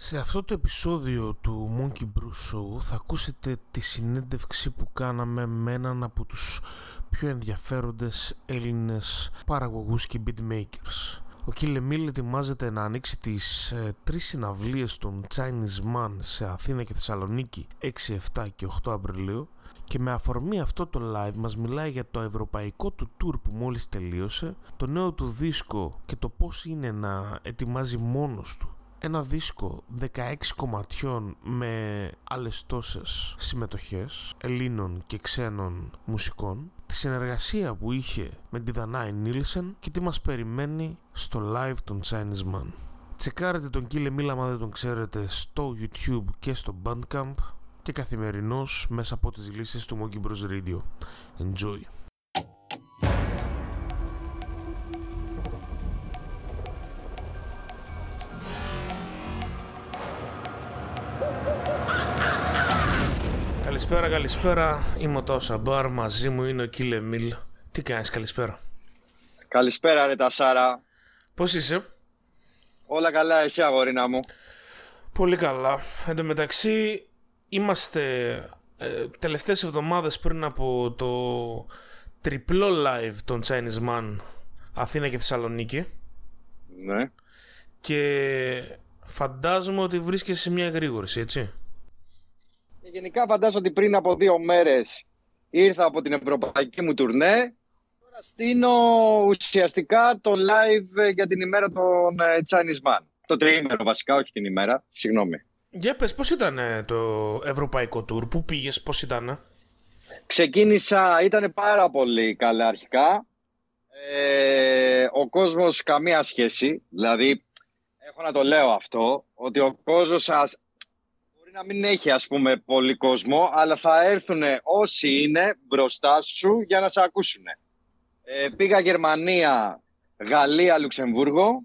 Σε αυτό το επεισόδιο του Monkey Brew Show θα ακούσετε τη συνέντευξη που κάναμε με έναν από τους πιο ενδιαφέροντες Έλληνες παραγωγούς και beatmakers. Ο Kill Emil ετοιμάζεται να ανοίξει τις 3 συναυλίες των Chinese Man σε Αθήνα και Θεσσαλονίκη 6, 7 και 8 Απριλίου και με αφορμή αυτό το live μας μιλάει για το ευρωπαϊκό του tour που μόλις τελείωσε, το νέο του δίσκο και το πώς είναι να ετοιμάζει μόνος του ένα δίσκο 16 κομματιών με άλλες τόσες συμμετοχές Ελλήνων και ξένων μουσικών, τη συνεργασία που είχε με τη Δανάη Νίλσεν και τι μας περιμένει στο live των Chinese Man. Τσεκάρετε τον Kill Emil άμα δεν τον ξέρετε στο YouTube και στο Bandcamp και καθημερινώς μέσα από τις λίστες του Monkey Bros Radio. Enjoy! Καλησπέρα, είμαι ο Τάο Σαμπάρ, μαζί μου είναι ο Kill Emil. Τι κάνεις, καλησπέρα? Καλησπέρα ρε Τασάρα. Πώς είσαι? Όλα καλά, εσύ αγορίνα μου? Πολύ καλά. Εν τω μεταξύ είμαστε τελευταίες εβδομάδες πριν από το τριπλό live των Chinese Man Αθήνα και Θεσσαλονίκη. Ναι. Και φαντάζομαι ότι βρίσκεσαι σε μια εγρήγορση, έτσι? Γενικά φαντάζομαι ότι πριν από 2 μέρες ήρθα από την ευρωπαϊκή μου τουρνέ. Τώρα στείνω ουσιαστικά το live για την ημέρα των Chinese Man. Το τριήμερο βασικά, όχι την ημέρα, συγγνώμη. Για πες, πώς ήταν το ευρωπαϊκό tour, πού πήγες, πώς ήταν? Ξεκίνησα, ήταν πάρα πολύ καλά αρχικά. Ο κόσμος καμία σχέση, δηλαδή έχω να το λέω αυτό, ότι ο κόσμος σας μπορεί να μην έχει ας πούμε πολύ κόσμο, αλλά θα έρθουν όσοι είναι μπροστά σου για να σε ακούσουν. Πήγα Γερμανία, Γαλλία, Λουξεμβούργο.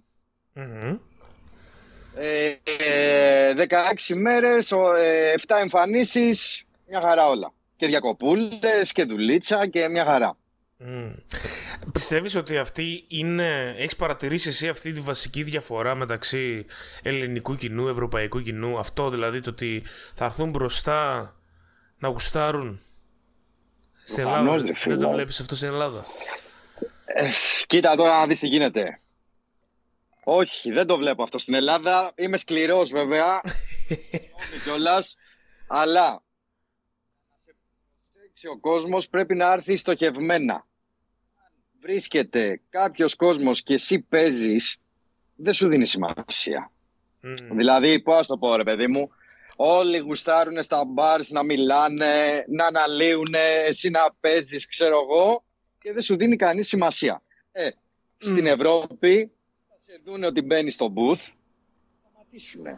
16 μέρες, 7 εμφανίσεις, μια χαρά όλα. Και διακοπούλες και δουλίτσα και μια χαρά. Πιστεύεις ότι έχεις παρατηρήσει εσύ αυτή τη βασική διαφορά μεταξύ ελληνικού κοινού, ευρωπαϊκού κοινού? Αυτό δηλαδή, το ότι θα έρθουν μπροστά να γουστάρουν στην Ελλάδα? Δεν το βλέπεις αυτό στην Ελλάδα? Κοίτα τώρα να δεις τι γίνεται. Όχι, δεν το βλέπω αυτό στην Ελλάδα. Είμαι σκληρός βέβαια. Όχι κιόλας. Αλλά να σε προσέξει ο κόσμος πρέπει να έρθει στοχευμένα. Αν βρίσκεται κάποιος κόσμος και εσύ παίζεις, δεν σου δίνει σημασία. Δηλαδή, πώς το πω ρε παιδί μου, όλοι γουστάρουν στα μπαρς να μιλάνε, να αναλύουν, εσύ να παίζεις, ξέρω εγώ, και δεν σου δίνει κανείς σημασία. Στην Ευρώπη σε δούνε ότι μπαίνει στο booth, θα σταματήσουνε.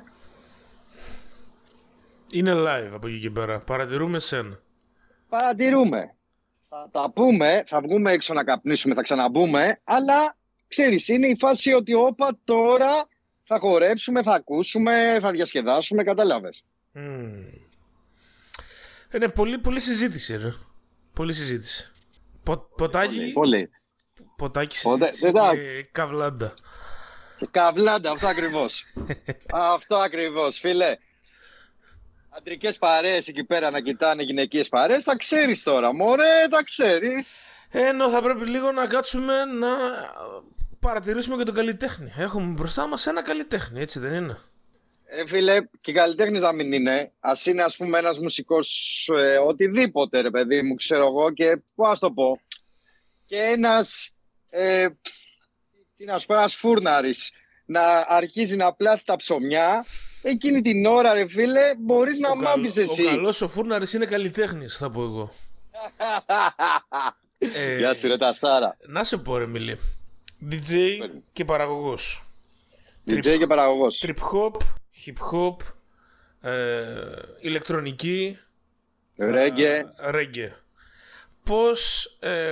Είναι live από εκεί και πέρα. Παρατηρούμε σένα. Παρατηρούμε. Θα τα πούμε, θα βγούμε έξω να καπνίσουμε, θα ξαναμπούμε, αλλά ξέρεις, είναι η φάση ότι όπα τώρα θα χορέψουμε, θα ακούσουμε, θα διασκεδάσουμε, κατάλαβες. Είναι πολύ συζήτηση, ρε. Πολύ συζήτηση. Ποτάκι. Πολύ. Ποτάκι και καβλάντα. Καβλάντα, αυτό ακριβώς. Αυτό ακριβώς, φίλε. Αντρικές παρέες εκεί πέρα να κοιτάνε γυναικείες παρέες, τα ξέρεις τώρα, μωρέ, τα ξέρεις. Θα πρέπει λίγο να κάτσουμε να παρατηρήσουμε και τον καλλιτέχνη. Έχουμε μπροστά μας ένα καλλιτέχνη, έτσι δεν είναι? Φίλε, και καλλιτέχνης να μην είναι. Ας είναι ας πούμε ένας μουσικός οτιδήποτε ρε παιδί μου, ξέρω εγώ, και πώς το πω. Και ένας, ένας φούρναρης να αρχίζει να πλάθει τα ψωμιά, εκείνη την ώρα ρε φίλε μπορείς να μάθεις εσύ. Ο καλός ο φούρναρης είναι καλλιτέχνης, θα πω εγώ. Γεια σου ρε Τασάρα. Να σε πω ρε Μιλή, DJ και παραγωγός. DJ και παραγωγός. Trip hop, hip hop, ηλεκτρονική, reggae. Πώς,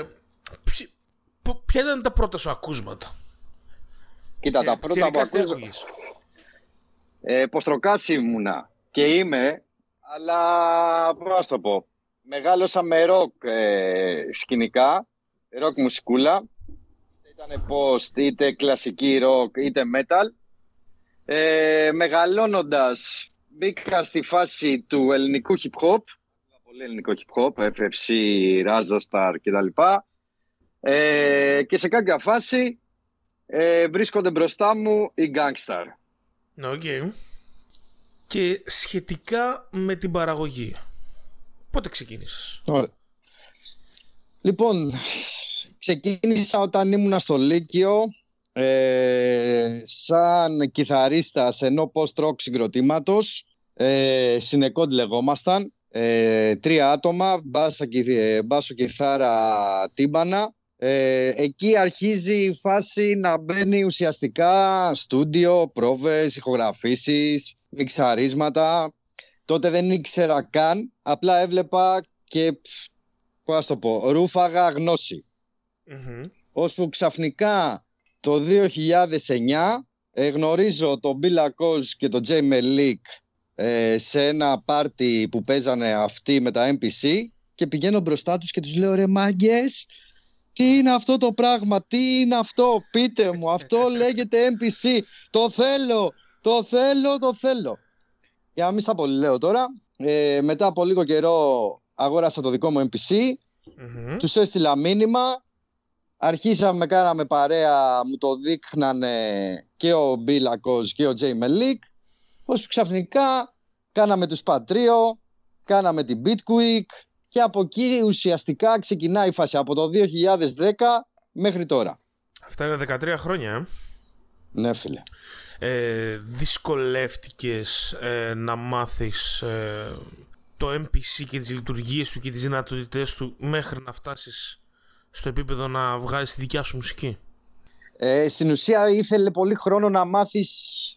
ποια ήταν τα πρώτα σου ακούσματα? Κοίτα, τα πρώτα μου ακούσματα, ποστροκάς ήμουνα και είμαι, αλλά πώς το πω, μεγάλωσα με ροκ σκηνικά, ροκ μουσικούλα, είτε ήταν post, είτε κλασική ροκ, είτε metal. Μεγαλώνοντας μπήκα στη φάση του ελληνικού hip hop, πολύ ελληνικό hip hop, FFC, Raza Star κτλ. Και σε κάποια φάση βρίσκονται μπροστά μου οι Gangstar. Okay. Και σχετικά με την παραγωγή, πότε ξεκίνησες? Ωραία. Λοιπόν, ξεκίνησα όταν ήμουνα στο Λύκειο, σαν κιθαρίστας ενό post-rock συγκροτήματος, Συνεκόντ λεγόμασταν, 3 άτομα, μπάσο, κιθάρα, τύμπανα. Εκεί αρχίζει η φάση να μπαίνει ουσιαστικά στούντιο, πρόβες, ηχογραφήσεις, μιξαρίσματα. Τότε δεν ήξερα καν, απλά έβλεπα και πώς το πω, ρούφαγα γνώση. Ώσπου ξαφνικά το 2009 γνωρίζω τον Bill Akos και τον Jay Melik σε ένα πάρτι που παίζανε αυτοί με τα MPC και πηγαίνω μπροστά τους και τους λέω, ρε μάγκες, τι είναι αυτό το πράγμα, τι είναι αυτό, πείτε μου, αυτό λέγεται MPC, το θέλω. Για να μην στα πολύ λέω τώρα, μετά από λίγο καιρό αγόρασα το δικό μου MPC, τους έστειλα μήνυμα, αρχίσαμε, κάναμε παρέα, μου το δείχνανε και ο Bill Akos και ο Jay Melik, ώσπου ξαφνικά κάναμε τους Πατρίο, κάναμε την Bitquick και από εκεί ουσιαστικά ξεκινάει η φάση από το 2010 μέχρι τώρα. Αυτά είναι 13 χρόνια. Ναι, φίλε. Δυσκολεύτηκες να μάθεις το MPC και τις λειτουργίες του και τις δυνατότητες του μέχρι να φτάσεις στο επίπεδο να βγάζεις τη δικιά σου μουσική? Στην ουσία ήθελε πολύ χρόνο να μάθεις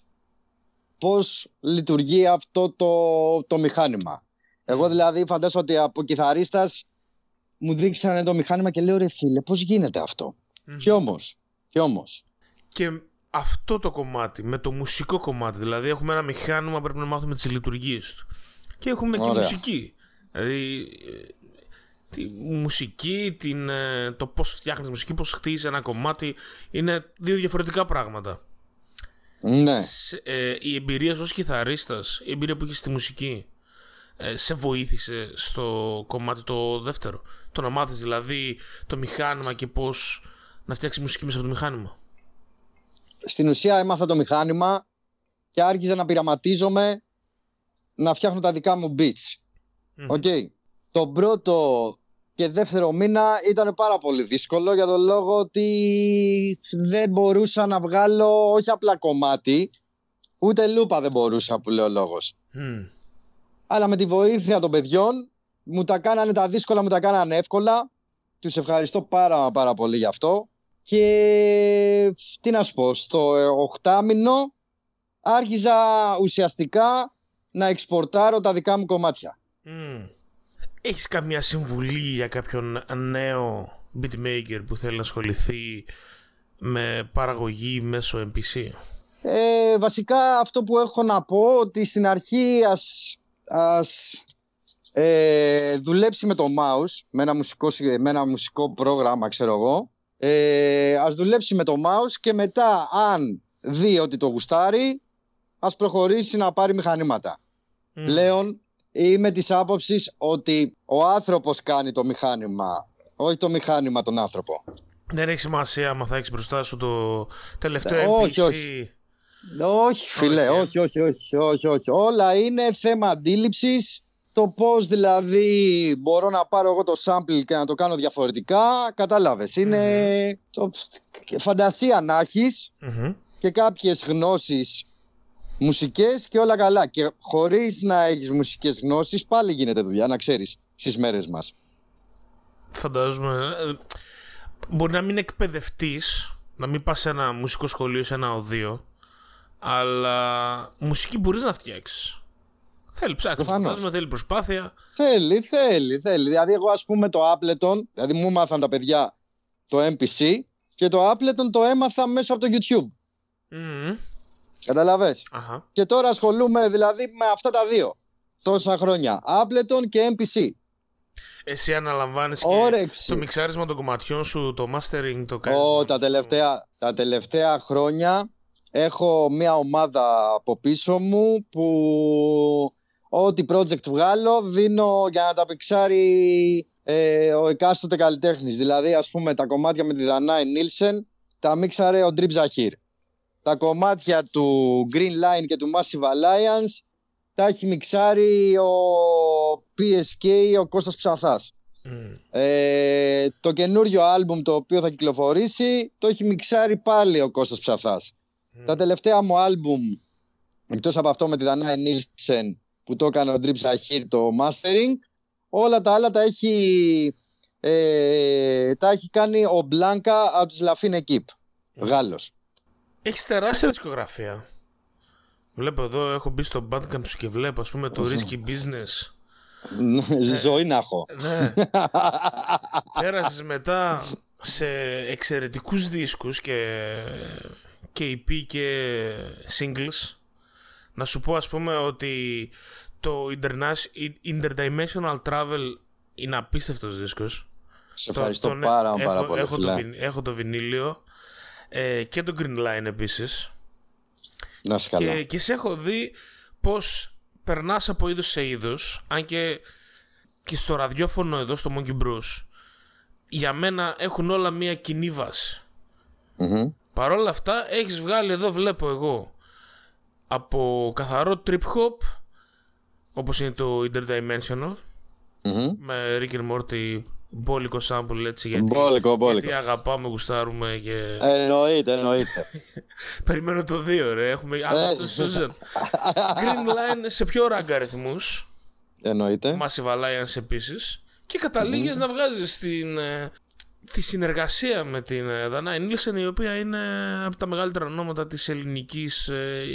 πώς λειτουργεί αυτό το μηχάνημα. Εγώ δηλαδή φαντάζομαι ότι από κιθαρίστας μου δείξανε το μηχάνημα και λέω, ρε φίλε, πώς γίνεται αυτό? Και όμως. Και αυτό το κομμάτι, με το μουσικό κομμάτι, δηλαδή έχουμε ένα μηχάνημα, πρέπει να μάθουμε τις λειτουργίες του. Και έχουμε και μουσική. Δηλαδή τη μουσική, το πώς φτιάχνεις μουσική, πώς χτίζεις ένα κομμάτι, είναι 2 διαφορετικά πράγματα. Ναι. Η εμπειρία σου ως κιθαρίστας, η εμπειρία που έχεις στη μουσική, σε βοήθησε στο κομμάτι το δεύτερο? Το να μάθεις δηλαδή το μηχάνημα και πώς να φτιάξεις μουσική μέσα από το μηχάνημα? Στην ουσία έμαθα το μηχάνημα και άρχιζα να πειραματίζομαι να φτιάχνω τα δικά μου beats. Okay. Το πρώτο και δεύτερο μήνα ήταν πάρα πολύ δύσκολο για τον λόγο ότι δεν μπορούσα να βγάλω όχι απλά κομμάτι, ούτε λούπα δεν μπορούσα, που λέει ο λόγος. Αλλά με τη βοήθεια των παιδιών μου τα κάνανε τα δύσκολα, μου τα κάνανε εύκολα. Τους ευχαριστώ πάρα πολύ γι' αυτό. Και τι να σου πω, στο 8μηνο άρχιζα ουσιαστικά να εξπορτάρω τα δικά μου κομμάτια. Έχεις καμία συμβουλή για κάποιον νέο beatmaker που θέλει να ασχοληθεί με παραγωγή μέσω MPC? Βασικά αυτό που έχω να πω, ότι στην αρχή ας δουλέψει με το mouse, με ένα μουσικό πρόγραμμα, ξέρω εγώ. Ας δουλέψει με το mouse και μετά, αν δει ότι το γουστάρει, ας προχωρήσει να πάρει μηχανήματα. Πλέον είμαι της άποψης ότι ο άνθρωπος κάνει το μηχάνημα, όχι το μηχάνημα τον άνθρωπο. Δεν έχει σημασία άμα θα έχεις μπροστά σου το τελευταίο MPC. Όχι φίλε, όχι. Όλα είναι θέμα αντίληψης. Το πώς δηλαδή μπορώ να πάρω εγώ το sample και να το κάνω διαφορετικά, κατάλαβες. Είναι φαντασία να έχεις και κάποιες γνώσεις μουσικές και όλα καλά. Και χωρίς να έχεις μουσικές γνώσεις πάλι γίνεται δουλειά, να ξέρεις, στις μέρες μας. Φαντάζομαι. Μπορεί να μην εκπαιδευτείς, να μην πας σε ένα μουσικό σχολείο, σε ένα οδείο, αλλά μουσική μπορείς να φτιάξεις. Θέλει ψάχνει, θέλει προσπάθεια. Θέλει. Δηλαδή εγώ ας πούμε το Ableton, δηλαδή μου μάθαν τα παιδιά το MPC και το Ableton το έμαθα μέσω από το YouTube. Καταλαβες. Και τώρα ασχολούμαι δηλαδή με αυτά τα δύο τόσα χρόνια, Ableton και MPC. Εσύ αναλαμβάνεις και το μιξάρισμα των κομματιών σου, το mastering, το κάνεις? Τα τελευταία χρόνια έχω μια ομάδα από πίσω μου που ό,τι project βγάλω δίνω για να τα πιξάρει ο εκάστοτε καλλιτέχνης. Δηλαδή, ας πούμε, τα κομμάτια με τη Δανάη Νίλσεν τα μίξαρε ο Drip Zahir. Τα κομμάτια του Green Line και του Massive Alliance τα έχει μιξάρει ο PSK, ο Κώστας Ψαθάς. Το καινούριο άλμπουμ το οποίο θα κυκλοφορήσει το έχει μιξάρει πάλι ο Κώστας Ψαθάς. Τα τελευταία μου άλμπουμ, εκτός από αυτό με τη Δανάη Νίλσεν που το έκανε ο Drip Zahir, το mastering, όλα τα άλλα τα έχει κάνει ο Μπλάνκα από τους Lafine Equipe, Γάλλος. Έχεις τεράστια δισκογραφία. Βλέπω εδώ, έχω μπει στο Bandcamp σου και βλέπω, ας πούμε, το Risky Business. Ζωή να έχω. Ναι. Πέρασες μετά σε εξαιρετικούς δίσκους και EP και singles. Να σου πω, ας πούμε, ότι το Interdimensional Travel είναι απίστευτος δίσκος. Σε ευχαριστώ πάρα πολύ. Έχω το βινίλιο και το Green Line επίσης. Να σε καλά. Και σε έχω δει πως περνάς από είδος σε είδος. Αν και στο ραδιόφωνο εδώ στο Monkey Bros, για μένα έχουν όλα μία κοινή βάση. Παρ' όλα αυτά έχεις βγάλει, εδώ βλέπω εγώ, από καθαρό trip hop, όπως είναι το Interdimensional, με Rick and Morty, μπόλικο sample, έτσι, γιατί αγαπάμε, γουστάρουμε και... Εννοείται. Περιμένω το 2, ρε, έχουμε Green Line σε πιο ράγκα αριθμούς. Εννοείται. Massive Alliance επίσης. Και καταλήγεις να βγάζεις τη συνεργασία με την Δανάη Νίλσεν, η οποία είναι από τα μεγαλύτερα ονόματα της ελληνικής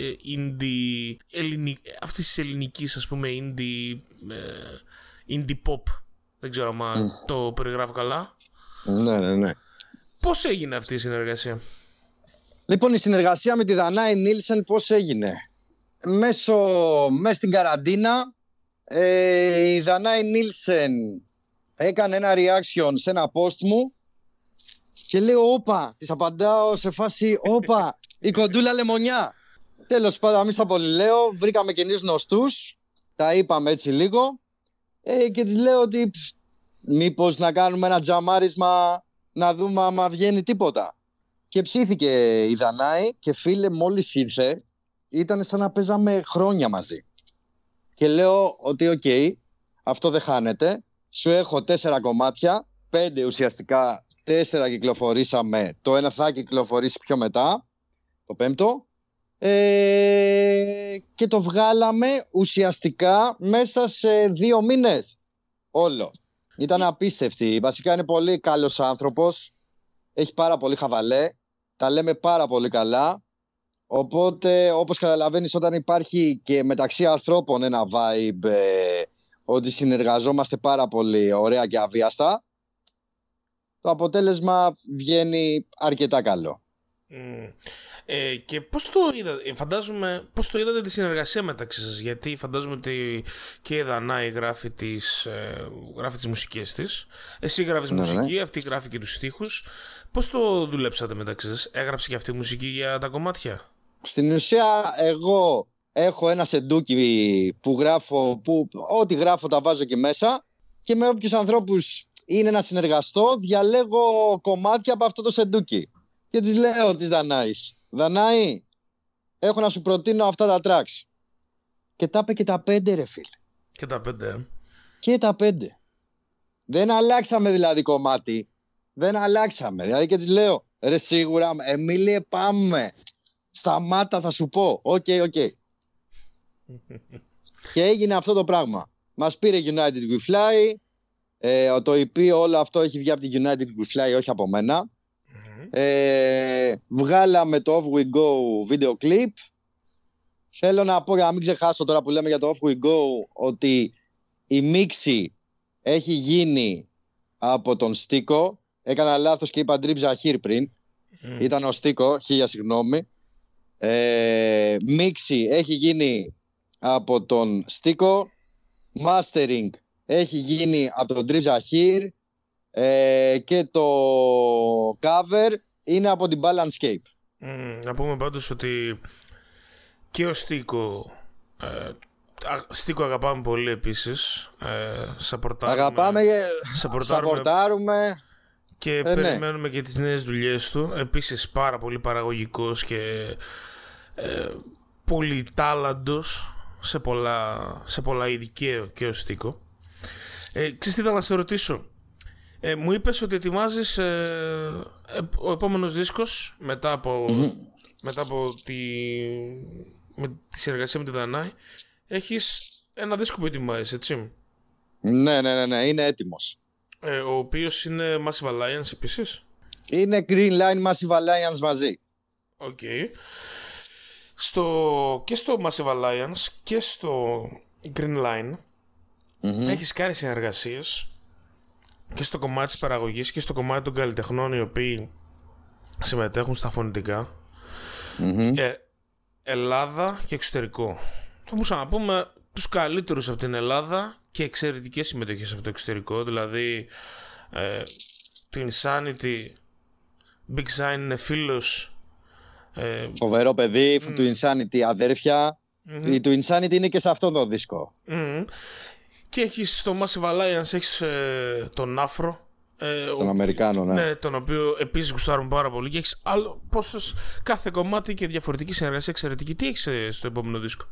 αυτής της ελληνικής, ας πούμε, indie pop. Δεν ξέρω αν το περιγράφω καλά. Ναι. Πώς έγινε αυτή η συνεργασία? Λοιπόν, η συνεργασία με τη Δανάη Νίλσεν πώς έγινε? Μέσα στην καραντίνα, η Δανάη Νίλσεν έκανε ένα reaction σε ένα post μου και λέω όπα, της απαντάω σε φάση όπα, η κοντούλα λεμονιά. Τέλος πάντων, εμείς τα πολυλέω, βρήκαμε καινούς γνωστούς, τα είπαμε έτσι λίγο και της λέω ότι μήπως να κάνουμε ένα τζαμάρισμα να δούμε άμα βγαίνει τίποτα. Και ψήθηκε η Δανάη και φίλε, μόλις ήρθε ήταν σαν να παίζαμε χρόνια μαζί. Και λέω ότι οκ, αυτό δεν χάνεται. Σου έχω 4 κομμάτια, 5 ουσιαστικά, 4 κυκλοφορήσαμε. Το ένα θα κυκλοφορήσει πιο μετά, το 5ο. Και το βγάλαμε ουσιαστικά μέσα σε 2 μήνες. Όλο. Ήταν απίστευτη. Βασικά είναι πολύ καλός άνθρωπος. Έχει πάρα πολύ χαβαλέ. Τα λέμε πάρα πολύ καλά. Οπότε, όπως καταλαβαίνεις, όταν υπάρχει και μεταξύ ανθρώπων ένα vibe ότι συνεργαζόμαστε πάρα πολύ ωραία και αβίαστα, το αποτέλεσμα βγαίνει αρκετά καλό. Και πώς το είδατε, πώς το είδατε τη συνεργασία μεταξύ σας? Γιατί φαντάζομαι ότι και η Δανάη γράφει τις μουσικές της, εσύ γράφεις μουσική, αυτή γράφει και τους στίχους. Πώς το δουλέψατε μεταξύ σας? Έγραψε και αυτή μουσική για τα κομμάτια? Στην ουσία εγώ έχω ένα σεντούκι που γράφω, που ό,τι γράφω τα βάζω εκεί μέσα και με όποιους ανθρώπους είναι να συνεργαστώ διαλέγω κομμάτια από αυτό το σεντούκι και της λέω της Δανάης, Δανάη, έχω να σου προτείνω αυτά τα tracks. Και τα είπε και τα 5, ρε φίλε. Και τα 5. Και τα 5. Δεν αλλάξαμε δηλαδή κομμάτι. Δεν αλλάξαμε. Δηλαδή και της λέω, ρε σίγουρα, Εμίλιε πάμε. Σταμάτα, θα σου πω. Οκ. Και έγινε αυτό το πράγμα. Μας πήρε United We Fly. Το EP όλο αυτό έχει βγει από τη United We Fly, όχι από μένα. Βγάλαμε το Off We Go βίντεο κλιπ. Θέλω να πω, για να μην ξεχάσω τώρα που λέμε για το Off We Go, ότι η μίξη έχει γίνει από τον Στίκο. Έκανα λάθος και είπα Drip Zahir πριν. Ήταν ο Στίκο, 1000 συγγνώμη. Μίξη έχει γίνει από τον Στίκο. Mastering έχει γίνει από τον Drip Zahir. Και το cover είναι από την Balancecape. Να πούμε πάντως ότι και ο Στίκο αγαπάμε πολύ επίσης. Σαπορτάρουμε και περιμένουμε και τις νέες δουλειές του. Επίσης πάρα πολύ παραγωγικός και πολύ τάλαντος σε πολλά είδη και ο Στίκο. Ξέρεις τι ήθελα να σε ρωτήσω. Μου είπες ότι ετοιμάζεις ο επόμενος δίσκος μετά από τη συνεργασία με τη Δανάη. Έχεις ένα δίσκο που ετοιμάζεις, έτσι? Ναι, είναι έτοιμος. Ο οποίος είναι Massive Alliance επίσης. Είναι Green Line Massive Alliance μαζί. Οκ. Και στο Massive Alliance και στο Green Line έχεις κάνει συνεργασίες και στο κομμάτι της παραγωγής και στο κομμάτι των καλλιτεχνών οι οποίοι συμμετέχουν στα φωνητικά. Ελλάδα και εξωτερικό. Θα μπορούσαμε να πούμε τους καλύτερους από την Ελλάδα και εξαιρετικές συμμετοχές από το εξωτερικό. Δηλαδή το Insanity, Big Sign είναι φίλος, φοβερό παιδί, του Insanity αδέρφια. Το Insanity είναι και σε αυτό το δίσκο. Και έχεις στο Massive Alliance έχεις τον Άφρο, τον Αμερικάνο, ναι, τον οποίο επίσης γουστάρουν πάρα πολύ. Και έχεις κάθε κομμάτι και διαφορετική συνεργασία εξαιρετική. Τι έχεις στο επόμενο δίσκο?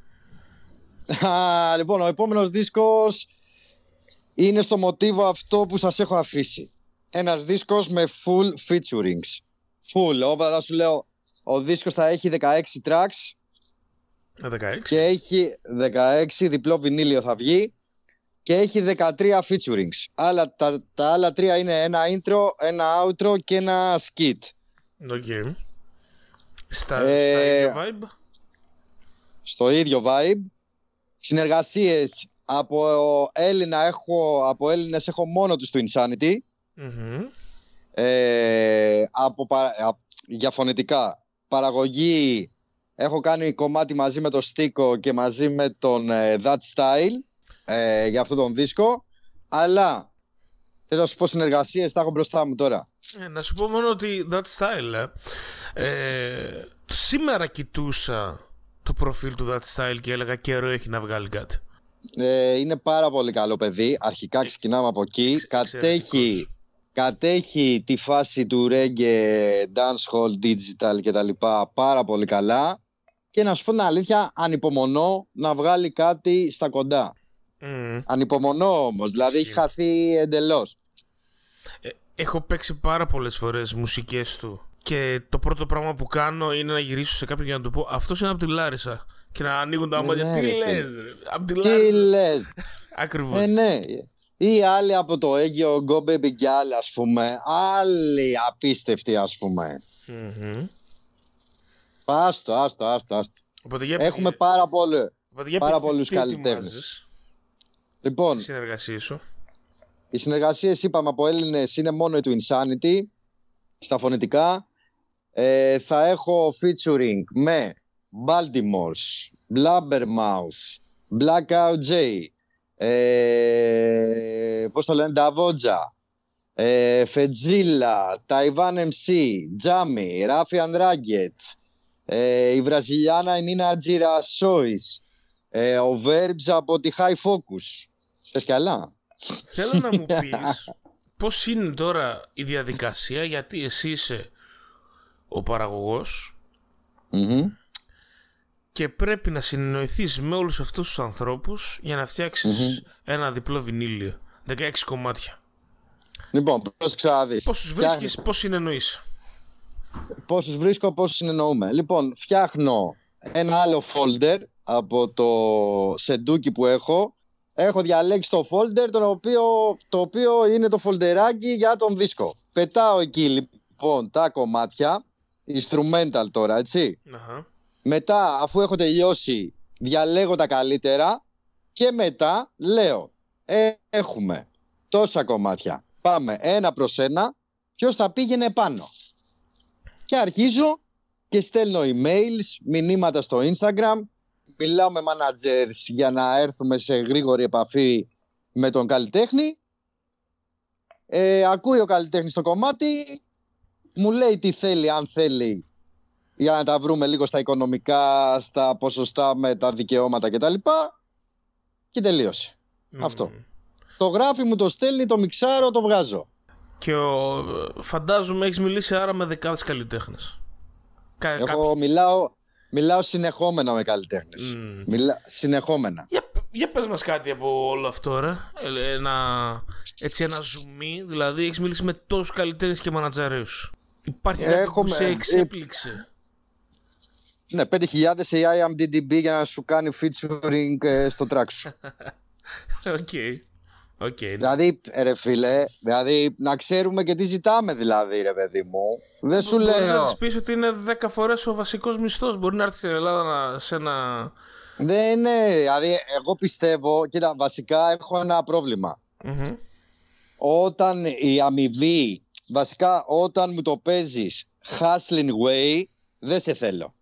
Λοιπόν, ο επόμενος δίσκος είναι στο μοτίβο αυτό που σας έχω αφήσει. Ένας δίσκος με full featurings. Όπα σου λέω, ο δίσκος θα έχει 16 tracks. 16. Και έχει 16, διπλό βινίλιο θα βγει. Και έχει 13 featurings. Τα άλλα τρία είναι ένα intro, ένα outro και ένα skit. Okay. Στα ίδιο vibe. Στο ίδιο vibe. Συνεργασίες από Έλληνες έχω μόνο τους του Insanity. Για φωνητικά παραγωγή έχω κάνει κομμάτι μαζί με τον Στίκο και μαζί με τον That Style για αυτόν τον δίσκο. Αλλά θέλω να σου πω συνεργασίες, τα έχω μπροστά μου τώρα. Να σου πω μόνο ότι That Style σήμερα κοιτούσα το προφίλ του That Style και έλεγα καιρό έχει να βγάλει κάτι. Είναι πάρα πολύ καλό παιδί. Αρχικά ξεκινάμε από εκεί. Κατέχει τη φάση του reggae, dancehall, digital κτλ. Πάρα πολύ καλά. Και να σου πω την αλήθεια, ανυπομονώ να βγάλει κάτι στα κοντά. Ανυπομονώ όμως, δηλαδή έχει χαθεί εντελώς. Έχω παίξει πάρα πολλές φορές μουσικές του και το πρώτο πράγμα που κάνω είναι να γυρίσω σε κάποιον για να του πω αυτός είναι από τη Λάρισα και να ανοίγουν τα μάτια. Τι λες ρε, από τη Λάρισα. Τι λες. Ακριβώς. Ναι. Ή άλλοι από το Αίγυο, Go Baby Girl, ας πούμε. Άλλοι απίστευτοι, ας πούμε. Άστο. Έχουμε πάρα πολλούς καλλιτέχνες. Λοιπόν, οι συνεργασίες είπαμε από Έλληνες είναι μόνο του Insanity στα φωνητικά. Θα έχω featuring με Baltimore's, Blabbermouth, Blackout J, πώς το λένε, Νταβότζα, Φετζίλα, Taiwan MC, Jammy, Rafian Ragged, η Βραζιλιάνα Νίνα Τζιρασόης, ο Verbs από τη High Focus. Θες κι άλλα? Θέλω να μου πεις πώς είναι τώρα η διαδικασία, γιατί εσύ είσαι ο παραγωγός και πρέπει να συνεννοηθείς με όλους αυτούς τους ανθρώπους για να φτιάξεις ένα διπλό βινίλιο 16 κομμάτια. Λοιπόν, πρόσεξα να δεις. Πόσους βρίσκεις, πώς συνεννοείς? Πόσους βρίσκω, πόσους συνεννοούμε. Λοιπόν, φτιάχνω ένα άλλο folder από το σεντούκι που έχω. Έχω διαλέξει το folder το οποίο είναι το φολτεράκι για τον δίσκο. Πετάω εκεί λοιπόν τα κομμάτια, instrumental τώρα, έτσι. Μετά, αφού έχω τελειώσει, διαλέγω τα καλύτερα και μετά λέω έχουμε τόσα κομμάτια, πάμε ένα προς ένα, ποιος θα πήγαινε πάνω. Και αρχίζω και στέλνω emails, μηνύματα στο Instagram, μιλάω με managers για να έρθουμε σε γρήγορη επαφή με τον καλλιτέχνη. Ακούει ο καλλιτέχνης το κομμάτι, μου λέει τι θέλει, αν θέλει για να τα βρούμε λίγο στα οικονομικά, στα ποσοστά με τα δικαιώματα κτλ. Και τελείωσε. Αυτό. Το γράφει, μου το στέλνει, το μιξάρω, το βγάζω. Και φαντάζομαι έχεις μιλήσει άρα με δεκάδες καλλιτέχνες. Μιλάω συνεχόμενα με καλλιτέχνες. Συνεχόμενα. Για πες μας κάτι από όλο αυτό, ρε. Ένα ζουμί. Δηλαδή έχεις μιλήσει με τόσους καλλιτέχνες και μανατζαρέους. Υπάρχει κάτι που σε εξέπληξε? Ναι, 5.000 AI IMDb για να σου κάνει featuring στο track σου. Οκ. Δηλαδή, ρε φίλε, να ξέρουμε και τι ζητάμε, δηλαδή, ρε παιδί μου. Δεν σου λέω. Μπορείς να της πεις ότι είναι 10 φορές ο βασικός μισθός. Μπορεί να έρθει στην Ελλάδα σε ένα. Δεν είναι. Δηλαδή, εγώ πιστεύω, κοίτα, βασικά έχω ένα πρόβλημα. Όταν η αμοιβή, βασικά όταν μου το παίζεις hustling way, δεν σε θέλω.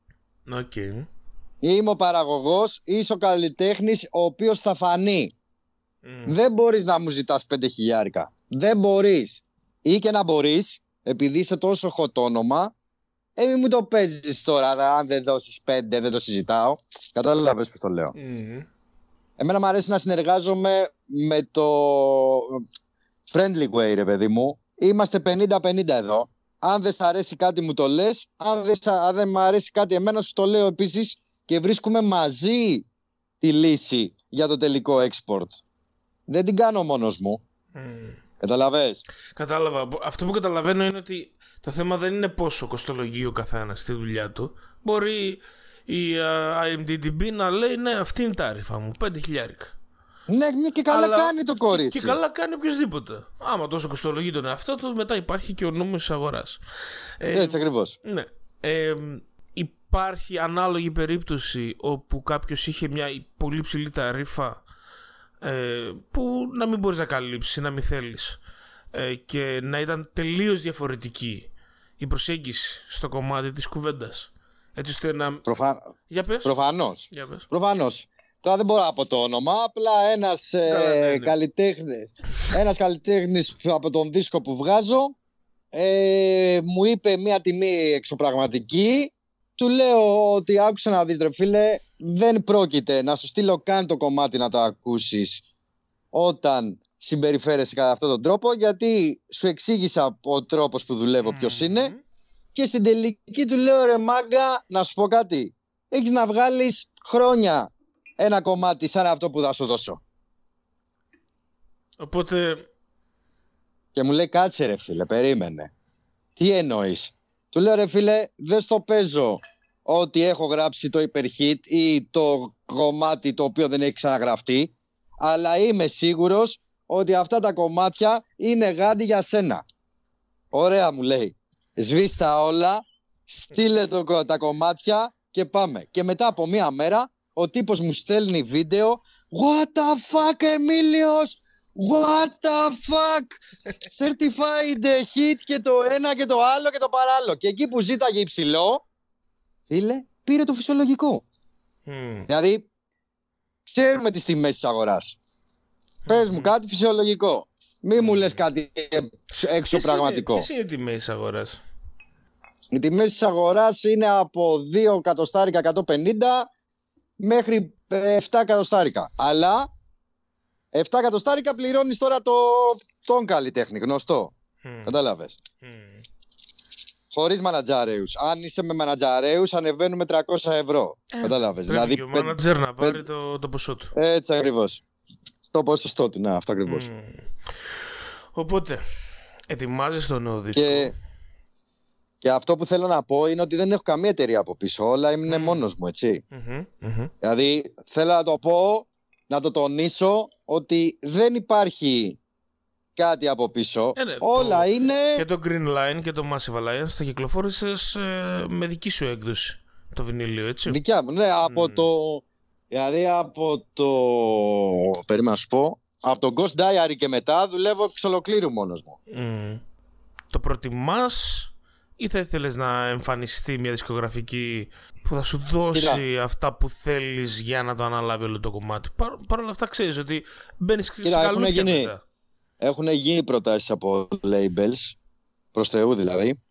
Είμαι ο παραγωγός, είσαι ο καλλιτέχνης ο οποίος θα φανεί. Δεν μπορείς να μου ζητάς 5.000. Δεν μπορείς. Ή και να μπορείς, επειδή είσαι τόσο hot όνομα, μην μου το παίζεις τώρα. Αν δεν δώσεις 5, δεν το συζητάω. Κατάλαβες πώς το λέω. Εμένα μου αρέσει να συνεργάζομαι με το friendly way, ρε παιδί μου. Είμαστε 50-50 εδώ. Αν δεν σ' αρέσει κάτι μου το λες. Αν δεν μου αρέσει κάτι εμένα σου το λέω επίσης. Και βρίσκουμε μαζί τη λύση για το τελικό export. Δεν την κάνω μόνος μου. Καταλαβες? Κατάλαβα. Αυτό που καταλαβαίνω είναι ότι το θέμα δεν είναι πόσο κοστολογεί ο καθένας στη δουλειά του. Μπορεί η IMDb να λέει ναι, αυτή είναι η τάρυφα μου, 5.000. Ναι, και καλά κάνει το κορίτσι. Και καλά κάνει οποιοδήποτε. Άμα τόσο κοστολογεί τον εαυτό του, μετά υπάρχει και ο νόμος της αγοράς. Έτσι ακριβώς. Ναι. Υπάρχει ανάλογη περίπτωση όπου κάποιος είχε μια πολύ ψηλή ταρήφα που να μην μπορείς να καλύψεις, να μην θέλεις, και να ήταν τελείως διαφορετική η προσέγγιση στο κομμάτι της κουβέντας, έτσι ώστε να... Για πες. Προφανώς. Τώρα δεν μπορώ να πω το όνομα, απλά ένας καλλιτέχνης από τον δίσκο που βγάζω μου είπε μια τιμή εξωπραγματική. Του λέω ότι άκουσα να δεις, ρε φίλε, δεν πρόκειται να σου στείλω καν το κομμάτι να το ακούσεις όταν συμπεριφέρεσαι κατά αυτόν τον τρόπο, γιατί σου εξήγησα ο τρόπος που δουλεύω ποιος είναι, και στην τελική του λέω, ρε μάγκα, να σου πω κάτι, έχεις να βγάλεις χρόνια ένα κομμάτι σαν αυτό που θα σου δώσω. Οπότε... Και μου λέει, κάτσε ρε φίλε, περίμενε. Τι εννοείς? Του λέω, ρε φίλε, δεν στο παίζω ότι έχω γράψει το hyperhit ή το κομμάτι το οποίο δεν έχει ξαναγραφτεί, αλλά είμαι σίγουρος ότι αυτά τα κομμάτια είναι γάντι για σένα. Ωραία, μου λέει. Σβήστα όλα, στείλε τα κομμάτια και πάμε. Και μετά από μία μέρα ο τύπος μου στέλνει βίντεο. What the fuck, Εμίλιος! What the fuck! Certified hit και το ένα και το άλλο και το παράλληλο. Και εκεί που ζήταγε υψηλό, φίλε, πήρε το φυσιολογικό. Δηλαδή, ξέρουμε τις τιμές της αγοράς. Πες μου κάτι φυσιολογικό. Μη μου λες κάτι έξω πραγματικό. Ποιες είναι οι τιμές της αγοράς? Οι τιμές της αγοράς είναι από 2 εκατοστάρικα 150 μέχρι 7 εκατοστάρικα. Αλλά 7 εκατοστάρικα πληρώνεις τώρα τον καλλιτέχνη, γνωστό. Κατάλαβες. Χωρίς μανατζαρέους. Αν είσαι με μανατζαρέους, ανεβαίνουμε 300 ευρώ. Κατάλαβες. Δηλαδή, ο μάνατζερ να πάρει το ποσό του. Έτσι ακριβώς. Το ποσοστό του, ναι, αυτό ακριβώς. Οπότε, ετοιμάζεις το νέο δίσκο. Και αυτό που θέλω να πω είναι ότι δεν έχω καμία εταιρεία από πίσω. Όλα είναι μόνος μου, έτσι. Δηλαδή, θέλω να το πω, να το τονίσω, ότι δεν υπάρχει κάτι από πίσω. Όλα είναι... Και το Green Line και το Massive Alliance θα κυκλοφόρησες με δική σου έκδοση το βινίλιο, έτσι. Δικιά μου, ναι, από το... Δηλαδή από το... Περίμενα να σου πω. Από το Ghost Diary και μετά δουλεύω εξ ολοκλήρου μόνος μου. Το προτιμάς ή θα ήθελες να εμφανιστεί μια δισκογραφική που θα σου δώσει αυτά που θέλεις για να το αναλάβει όλο το κομμάτι? Παρ' όλα αυτά ξέρεις ότι μπαίνεις σε καλούδια μετά. Έχουν γίνει προτάσεις από labels, προς Θεού δηλαδή,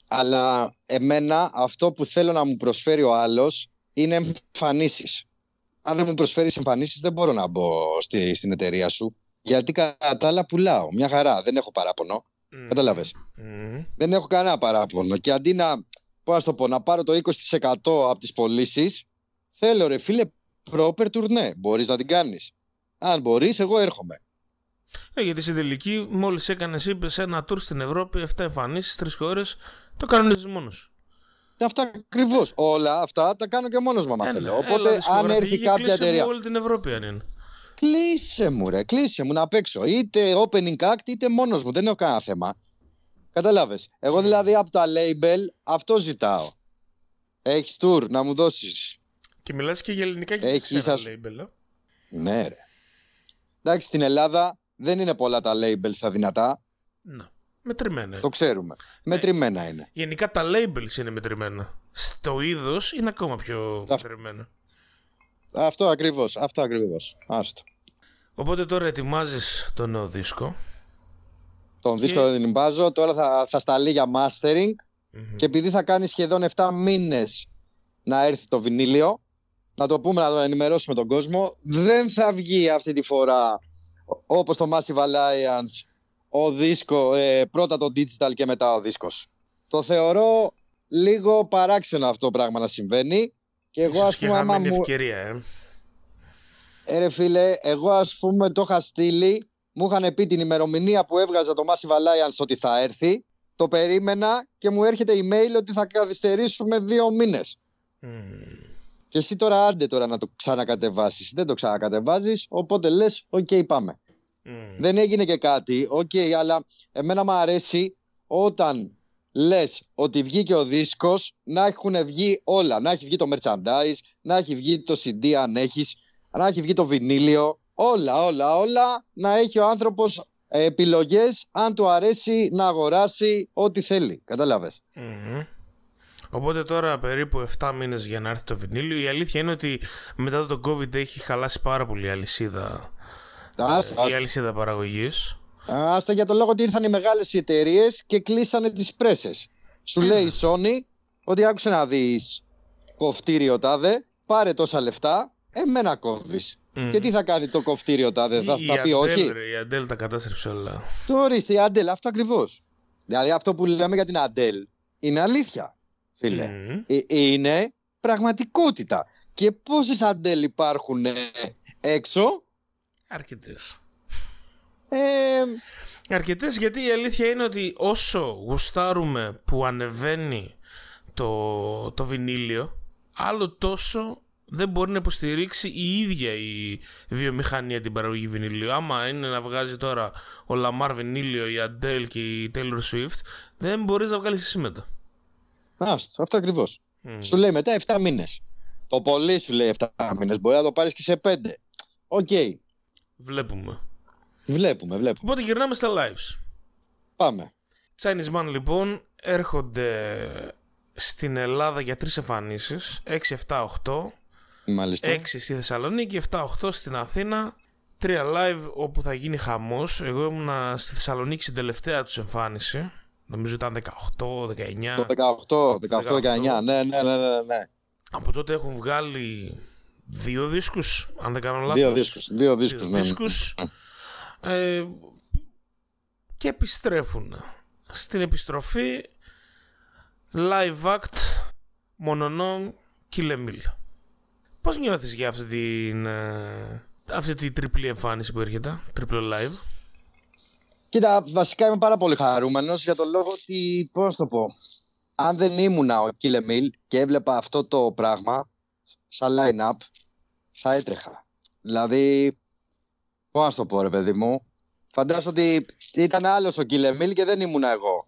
Αλλά εμένα αυτό που θέλω να μου προσφέρει ο άλλος είναι εμφανίσεις. Αν δεν μου προσφέρεις εμφανίσεις, δεν μπορώ να μπω στην εταιρεία σου. Γιατί κατά τα άλλα πουλάω. Μια χαρά. Δεν έχω παράπονο. Κατάλαβες. Δεν έχω κανένα παράπονο. Και αντί να πάρω το 20% από τις πωλήσεις, θέλω ρε φίλε proper τουρνέ. Μπορείς να την κάνεις? Αν μπορείς, εγώ έρχομαι. Γιατί στην τελική, μόλις έκανες, είπες, ένα tour στην Ευρώπη, 7 εμφανίσεις, 3 χώρες, το κανονίζεις μόνος. Αυτά ακριβώς. Όλα αυτά τα κάνω και μόνος μου, άμα θέλω. Οπότε, αν έρθει κάποια εταιρεία. Όλη την Ευρώπη, αν είναι. Κλείσε μου, ρε. Κλείσε μου να παίξω. Είτε opening act, είτε μόνος μου. Δεν έχω κανένα θέμα. Κατάλαβες. Εγώ δηλαδή από τα label αυτό ζητάω. Έχεις tour να μου δώσεις. Και μιλάς και για ελληνικά και για label. Ναι, ρε. Εντάξει, στην Ελλάδα δεν είναι πολλά τα labels στα δυνατά. Ναι. Μετρημένα. Το ξέρουμε. Μετρημένα είναι. Γενικά τα labels είναι μετρημένα. Στο είδος είναι ακόμα πιο μετρημένα. Αυτό ακριβώς. Άστο. Οπότε τώρα ετοιμάζεις το νέο δίσκο. Τον δίσκο δεν ετοιμάζω. Τώρα θα σταλεί για mastering. Και επειδή θα κάνει σχεδόν 7 μήνες να έρθει το βινίλιο, να το πούμε, να το ενημερώσουμε τον κόσμο, δεν θα βγει αυτή τη φορά όπως το Massive Alliance ο δίσκο, πρώτα το digital και μετά ο δίσκος. Το θεωρώ λίγο παράξενο αυτό το πράγμα να συμβαίνει. Και εγώ ας πούμε άμα μου... ευκαιρία, ρε φίλε, εγώ ας πούμε το είχα στείλει, μου είχαν πει την ημερομηνία που έβγαζα το Massive Alliance ότι θα έρθει, το περίμενα και μου έρχεται email ότι θα καθυστερήσουμε 2 μήνες. Και εσύ τώρα άντε τώρα να το ξανακατεβάσεις. Δεν το ξανακατεβάζεις, οπότε λες οκ, πάμε. Δεν έγινε και κάτι, αλλά εμένα μου αρέσει όταν λες ότι βγήκε ο δίσκος να έχουν βγει όλα. Να έχει βγει το merchandise, να έχει βγει το CD αν έχεις, να έχει βγει το βινίλιο. Όλα να έχει ο άνθρωπος επιλογές αν του αρέσει να αγοράσει ό,τι θέλει. Κατάλαβες. Οπότε τώρα περίπου 7 μήνες για να έρθει το βινίλιο. Η αλήθεια είναι ότι μετά το COVID έχει χαλάσει πάρα πολύ η αλυσίδα. Η αλυσίδα παραγωγής. Άστα, για τον λόγο ότι ήρθαν οι μεγάλες εταιρείες και κλείσανε τις πρέσες. Σου λέει η Sony ότι άκουσε να δεις κοφτήριο τάδε, πάρε τόσα λεφτά, εμένα κόβεις. Και τι θα κάνει το κοφτήριο τάδε, θα πει όχι. Η Adele τα κατάστρεψε όλα. Το ορίστε, η Adele, αυτό ακριβώς. Δηλαδή αυτό που λέμε για την Adele είναι αλήθεια, φίλε. Είναι πραγματικότητα. Και πόσες Adele υπάρχουν έξω? Αρκετές, γιατί η αλήθεια είναι ότι όσο γουστάρουμε που ανεβαίνει το βινίλιο, άλλο τόσο δεν μπορεί να υποστηρίξει η ίδια η βιομηχανία την παραγωγή βινίλιο. Άμα είναι να βγάζει τώρα ο Lamar βινίλιο, η Adele και η Taylor Swift, δεν μπορείς να βγάλεις εσύ μετά. Αυτό ακριβώς. Σου λέει μετά 7 μήνες. Το πολύ σου λέει 7 μήνες. Μπορεί να το πάρεις και σε 5. Οκ. Βλέπουμε. Οπότε γυρνάμε στα lives. Πάμε. Chinese Man λοιπόν έρχονται στην Ελλάδα για 3 εμφανίσεις. 6, 7, 8. Μάλιστα. 6 στη Θεσσαλονίκη, 7, 8 στην Αθήνα. 3 live όπου θα γίνει χαμός. Εγώ ήμουν στη Θεσσαλονίκη στην τελευταία τους εμφάνιση. Νομίζω ήταν 18, 19. Το 18-19. Ναι. Από τότε έχουν βγάλει 2 δίσκους, αν δεν κάνω λάθος. 2 δίσκους. Και επιστρέφουν. Στην επιστροφή live act Μονονό Κιλεμίλ. Πώς νιώθεις για αυτή τη τριπλή εμφάνιση που έρχεται, τριπλό live? Κοίτα, βασικά είμαι πάρα πολύ χαρούμενος για τον λόγο ότι, πώς το πω, αν δεν ήμουνα ο Κιλεμίλ και έβλεπα αυτό το πράγμα σαν line-up, θα έτρεχα. Δηλαδή, πώς το πω ρε παιδί μου, φαντάζομαι ότι ήταν άλλος ο Κιλεμίλ και δεν ήμουνα εγώ.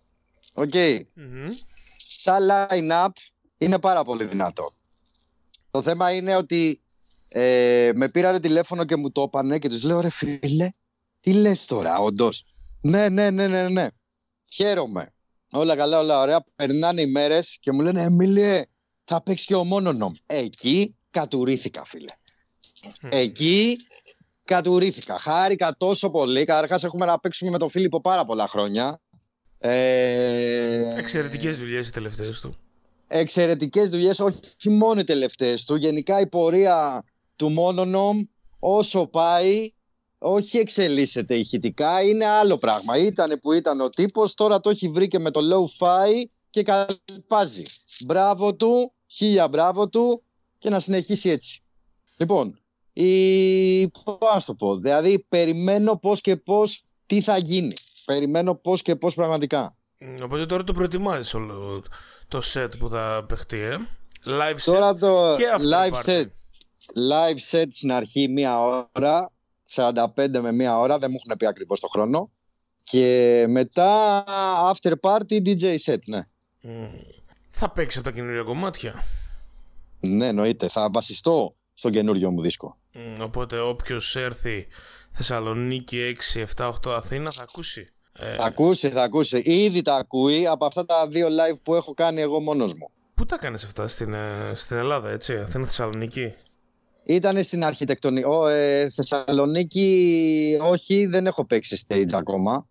Σαν line-up είναι πάρα πολύ δυνατό. Το θέμα είναι ότι με πήρανε τηλέφωνο και μου το έπανε και τους λέω ρε φίλε, τι λες τώρα όντως? Ναι. Χαίρομαι. Όλα καλά, όλα ωραία. Περνάνε οι μέρες και μου λένε Εμίλιε, θα παίξει και ο Μόνονομ. Εκεί κατουρήθηκα, φίλε. Εκεί κατουρήθηκα. Χάρηκα τόσο πολύ. Καταρχάς έχουμε να παίξουμε με τον Φίλιππο πάρα πολλά χρόνια. Εξαιρετικές δουλειές οι τελευταίες του. Εξαιρετικές δουλειές, όχι μόνο οι τελευταίες του. Γενικά η πορεία του Mononom όσο πάει, όχι εξελίσσεται ηχητικά, είναι άλλο πράγμα. Ήτανε που ήταν ο τύπος, τώρα το έχει βρει και με το low-fi και καλπάζει. Μπράβο του, χίλια μπράβο του και να συνεχίσει έτσι. Λοιπόν, πώς το πω, δηλαδή περιμένω πώς και πώς τι θα γίνει. Περιμένω πώς και πώς πραγματικά. Οπότε τώρα το προετοιμάζεις όλο το set που θα παιχτεί, live set τώρα το και live after party. Live set στην αρχή 1 ώρα, 45 με 1 ώρα, δεν μου έχουν πει ακριβώς το χρόνο. Και μετά after party DJ set, ναι. Θα παίξει από τα καινούργια κομμάτια. Ναι, εννοείται. Θα βασιστώ στον καινούριο μου δίσκο. Οπότε όποιος έρθει Θεσσαλονίκη 6, 7, 8 Αθήνα θα ακούσει. Θα ακούσει. Ήδη τα ακούει από αυτά τα 2 live που έχω κάνει εγώ μόνος μου. Πού τα κάνεις αυτά, στην Ελλάδα, έτσι, Αθήνα, Θεσσαλονίκη? Ήτανε στην αρχιτεκτονική. Θεσσαλονίκη, όχι, δεν έχω παίξει stage ακόμα.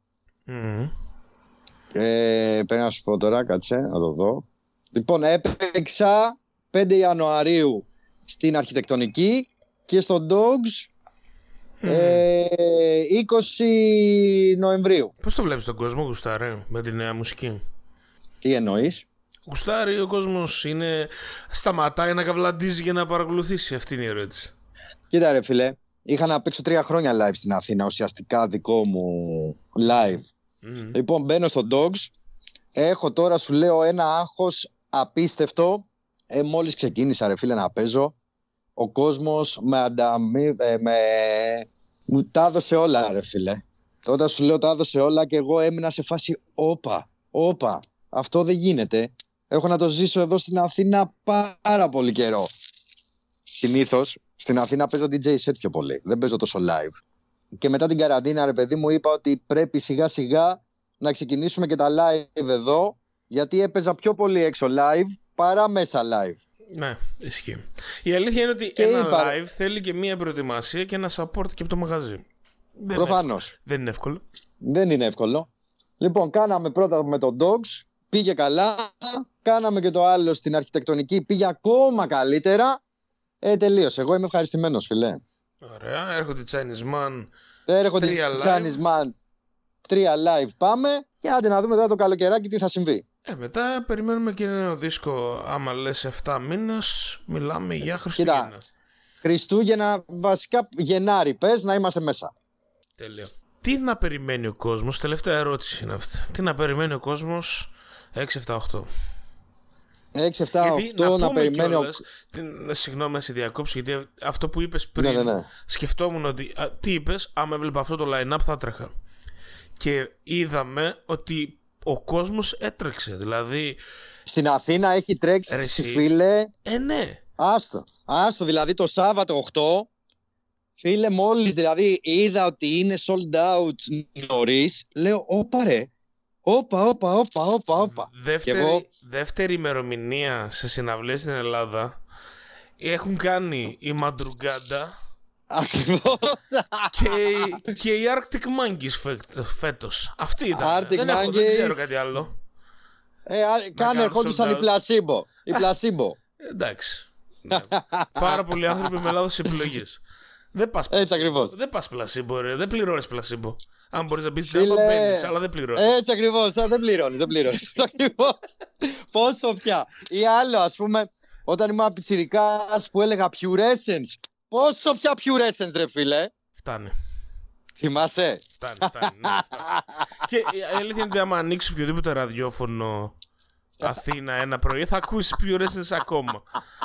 Πρέπει να σου πω τώρα, κάτσε, να το δω. Λοιπόν, έπαιξα 5 Ιανουαρίου στην αρχιτεκτονική και στο Dogs 20 Νοεμβρίου. Πώς το βλέπεις τον κόσμο, γουστάρει με τη νέα μουσική? Τι εννοείς? Γουστάρει ο κόσμος, σταματάει να καυλαντίζει για να παρακολουθήσει? Αυτή είναι η ερώτηση. Κοίτα ρε φίλε, είχα να παίξω 3 χρόνια live στην Αθήνα, ουσιαστικά δικό μου live. Λοιπόν, μπαίνω στο Dogs, έχω τώρα, σου λέω, ένα άγχος απίστευτο. Μόλις ξεκίνησα ρε φίλε να παίζω, ο κόσμος μου τα έδωσε όλα ρε φίλε. Όταν σου λέω τα έδωσε όλα και εγώ έμεινα σε φάση όπα, αυτό δεν γίνεται. Έχω να το ζήσω εδώ στην Αθήνα πάρα πολύ καιρό. Συνήθως στην Αθήνα παίζω DJ set πιο πολύ, δεν παίζω τόσο live. Και μετά την καραντίνα ρε παιδί μου είπα ότι πρέπει σιγά σιγά να ξεκινήσουμε και τα live εδώ, γιατί έπαιζα πιο πολύ έξω live παρά μέσα live. Ναι, ισχύει. Η αλήθεια είναι ότι ένα live θέλει και μία προετοιμασία και ένα support και από το μαγαζί. Προφανώς. Δεν είναι εύκολο. Δεν είναι εύκολο. Λοιπόν, κάναμε πρώτα με το Dogs, πήγε καλά. Κάναμε και το άλλο στην αρχιτεκτονική, πήγε ακόμα καλύτερα. Τελείωσε. Εγώ είμαι ευχαριστημένος, φιλέ. Ωραία. Έρχονται Chinese Man. Έρχονται Chinese Man. 3 live πάμε. Και άντε να δούμε τώρα το καλοκαιράκι τι θα συμβεί. Μετά περιμένουμε και ένα δίσκο. Άμα λες 7 μήνες, μιλάμε για Χριστούγεννα. Κοίτα, Χριστούγεννα, βασικά Γενάρη, πες να είμαστε μέσα. Τέλεια. Τι να περιμένει ο κόσμος, τελευταία ερώτηση είναι αυτή. Τι να περιμένει ο κόσμος 6-7-8. 6-7-8 να περιμένει. Συγγνώμη να σε διακόψω, γιατί αυτό που είπες πριν, ναι. Σκεφτόμουν ότι τι είπες, άμα έβλεπα αυτό το line-up θα έτρεχα. Και είδαμε ότι ο κόσμος έτρεξε. Δηλαδή στην Αθήνα έχει τρέξει, φίλε. Ναι. Άστο, δηλαδή το Σάββατο 8, φίλε, μόλις δηλαδή είδα ότι είναι sold out νωρίς, λέω όπα ρε. Όπα. Δεύτερη ημερομηνία σε συναυλίες στην Ελλάδα έχουν κάνει η Μαντρουγκάντα. Ακριβώς. και οι Arctic Monkeys φέτος. Αυτή ήταν. Δεν ξέρω κάτι άλλο. Κάνε ερχόντουσαν οι Πλασίμπο. Εντάξει. Ναι. Πάρα πολλοί άνθρωποι με λάθος επιλογές. Έτσι ακριβώς. Δεν πας πλασίμπο, ρε. Δεν πληρώνεις πλασίμπο. Αν μπορείς να πεις τζάμπα, μπαίνεις, αλλά δεν πληρώνεις. Έτσι ακριβώς. Δεν πληρώνεις. Έτσι ακριβώς. Πόσο πια. Ή άλλο, ας πούμε, όταν ήμουν πιτσιρικάς που έλεγα Purescence. Πόσο πια Purescence, ρε φίλε. Φτάνει. Θυμάσαι. Φτάνει. Ναι, και η αλήθεια είναι ότι άμα ανοίξει οποιοδήποτε ραδιόφωνο Αθήνα ένα πρωί θα ακούσεις Purescence ακόμα.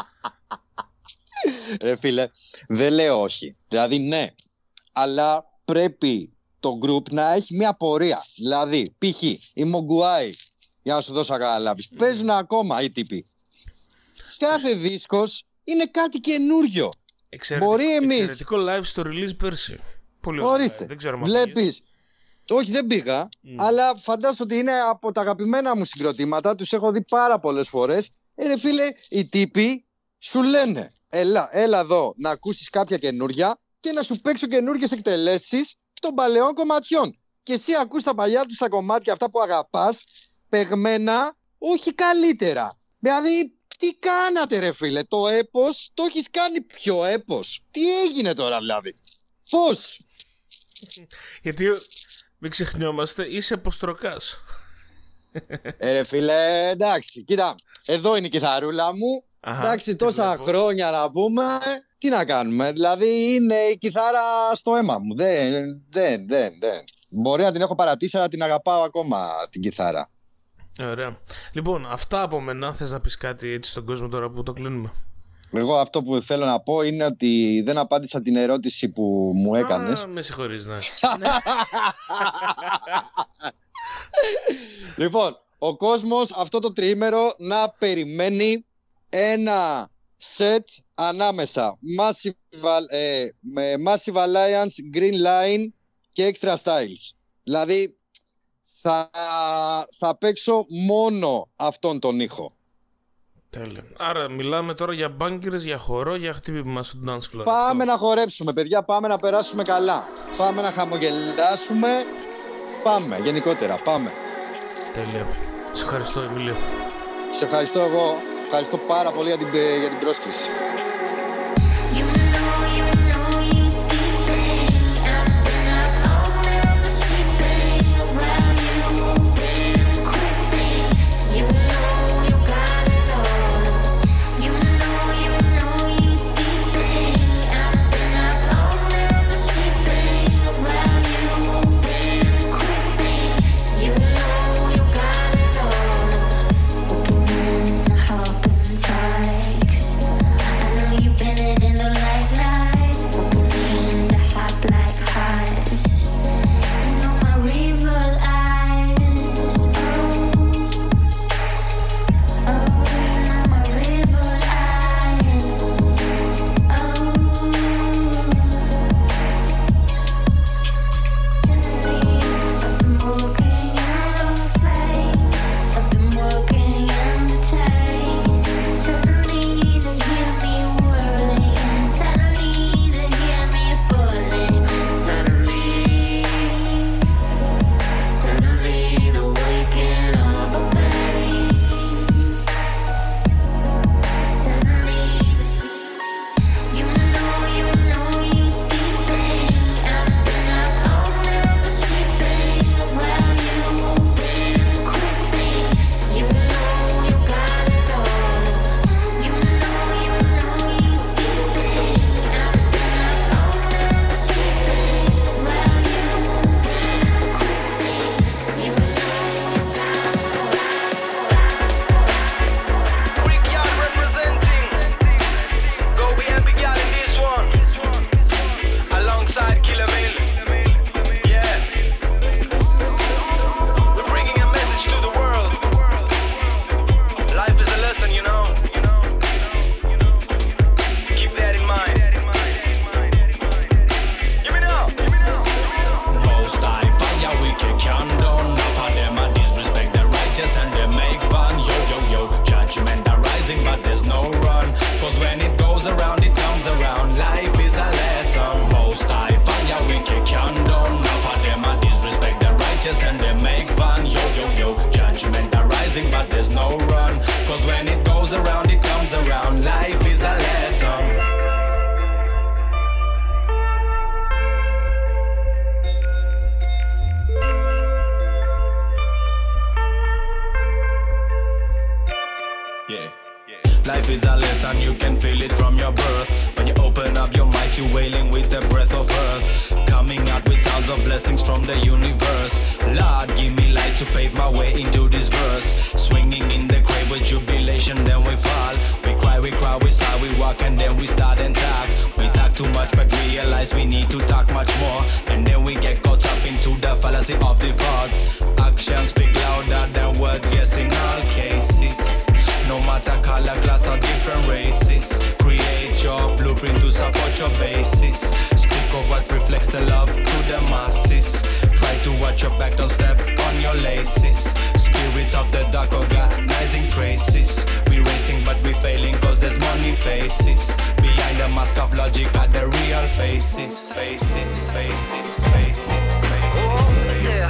Ρε φίλε, δεν λέω όχι. Δηλαδή ναι, αλλά πρέπει το group να έχει μια πορεία. Δηλαδή, π.χ. η Μογκουάη, για να σου δώσω να καταλάβεις, παίζουν ακόμα οι τύποι. Κάθε δίσκος είναι κάτι καινούριο. Μπορεί εμείς. Εξαιρετικό live στο release πέρσι. Πολύ ορίστε, δεν ξέρω, βλέπεις. Όχι, δεν πήγα, αλλά φαντάζομαι ότι είναι από τα αγαπημένα μου συγκροτήματα. Τους έχω δει πάρα πολλές φορές. Ρε φίλε, οι τύποι σου λένε έλα εδώ να ακούσεις κάποια καινούρια και να σου παίξω καινούργιες εκτελέσεις των παλαιών κομματιών. και εσύ ακούς τα παλιά του τα κομμάτια αυτά που αγαπάς, παιγμένα, όχι καλύτερα. Δηλαδή, τι κάνατε ρε φίλε, το έπος το έχεις κάνει πιο έπος. Τι έγινε τώρα δηλαδή? Φως. Γιατί μην ξεχνιόμαστε, είσαι αποστροκάς. Ρε φίλε, εντάξει, κοίτα, εδώ είναι η κιθαρούλα μου. Εντάξει, τόσα χρόνια να πούμε, τι να κάνουμε. Δηλαδή είναι η κιθάρα στο αίμα μου. Δεν. Μπορεί να την έχω παρατήσει, αλλά την αγαπάω ακόμα την κιθάρα. Ωραία. Λοιπόν, αυτά από μένα. Θες να πεις κάτι έτσι στον κόσμο τώρα που το κλείνουμε? Εγώ αυτό που θέλω να πω είναι ότι δεν απάντησα την ερώτηση που μου έκανες. Με συγχωρείς, ναι. Λοιπόν, ο κόσμος αυτό το τριήμερο να περιμένει ένα σετ ανάμεσα με Massive Alliance, Green Line και Extra Styles. Δηλαδή θα παίξω μόνο αυτόν τον ήχο. Τέλεια. Άρα μιλάμε τώρα για μπάγκερες, για χορό, για χτύπημα στο dance floor. Πάμε να χορέψουμε παιδιά, πάμε να περάσουμε καλά. Πάμε να χαμογελάσουμε. Πάμε, γενικότερα, πάμε. Τέλεια. Σε ευχαριστώ, Εμίλιο. Σε ευχαριστώ εγώ. Ευχαριστώ πάρα πολύ για την πρόσκληση. Life is a lesson, you can feel it from your birth. When you open up your mic, you're wailing with the breath of earth. Coming out with sounds of blessings from the universe. Lord, give me light to pave my way into this verse. Swinging in the grave with jubilation, then we fall. We cry, we start, we walk, and then we start and talk. We talk too much, but realize we need to talk much more. And then we get caught up into the fallacy of the thought. Actions speak louder than words, yes, in all cases. No matter color, class, or different races. Create your blueprint to support your basis. Speak of what reflects the love to the masses. Try to watch your back, don't step on your laces. Spirits of the dark organizing traces. We racing but we failing cause there's money faces. Behind the mask of logic are the real faces. Faces, faces, faces, faces.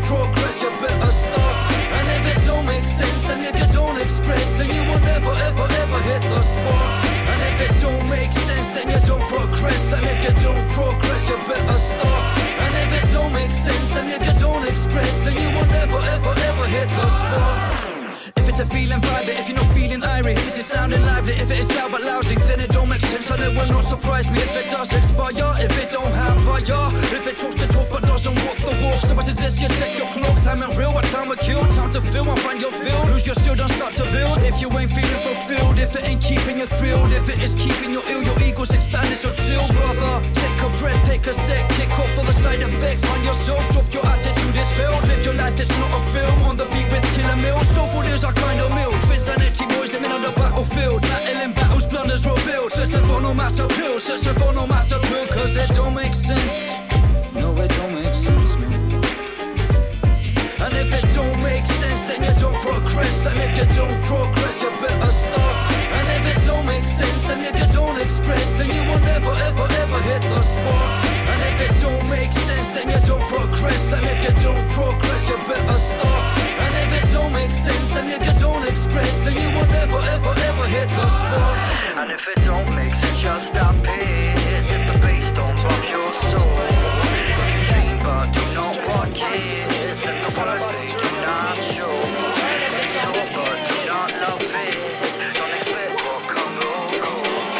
progress, you better stop. And if it don't make sense, and if you don't express, then you will never, ever, ever hit the spot. And if it don't make sense, then you don't progress. And if you don't progress, you better stop. And if it don't make sense, and if you don't express, then you will never, ever, ever hit the spot. If it's a feeling vibe, if you're not feeling irie, if it's sounding lively, if it is loud but lousy, then it don't make sense and it will not surprise me if it does expire, if it don't have fire, if it talks the talk but doesn't walk the walk. So I suggest you check your clock, time ain't real, what time will kill, time to feel and find your feel, lose your shield and start to build. If you ain't feeling fulfilled, if it ain't keeping you thrilled, if it is keeping you ill, your ego's expanding, so chill brother. Take a breath, take a sec, kick off all the side effects, find yourself, drop your attitude is failed, live your life, it's not a film, on the beat with Killer Mill, soulful is our kind of meal. Twins and empty boys living on the battlefield, battling battles, blunders revealed. Searching for no mass appeal, searching for no mass appeal, cause it don't make sense. No, it don't make sense, no. And if it don't make sense, then you don't progress. And if you don't progress, you better stop. And if it don't make sense, and if you don't express, then you will never, ever, ever hit the spot. And if it don't make sense, then you don't progress. And if you don't progress, you better stop. And if it don't make sense, and if you don't express, then you will never, ever, ever hit the spot. And if it don't make sense, just stop it. If the bass don't rock your soul, you dream but do not walk it. And the words they do not show. It's told but do not love it. Don't expect what come wrong.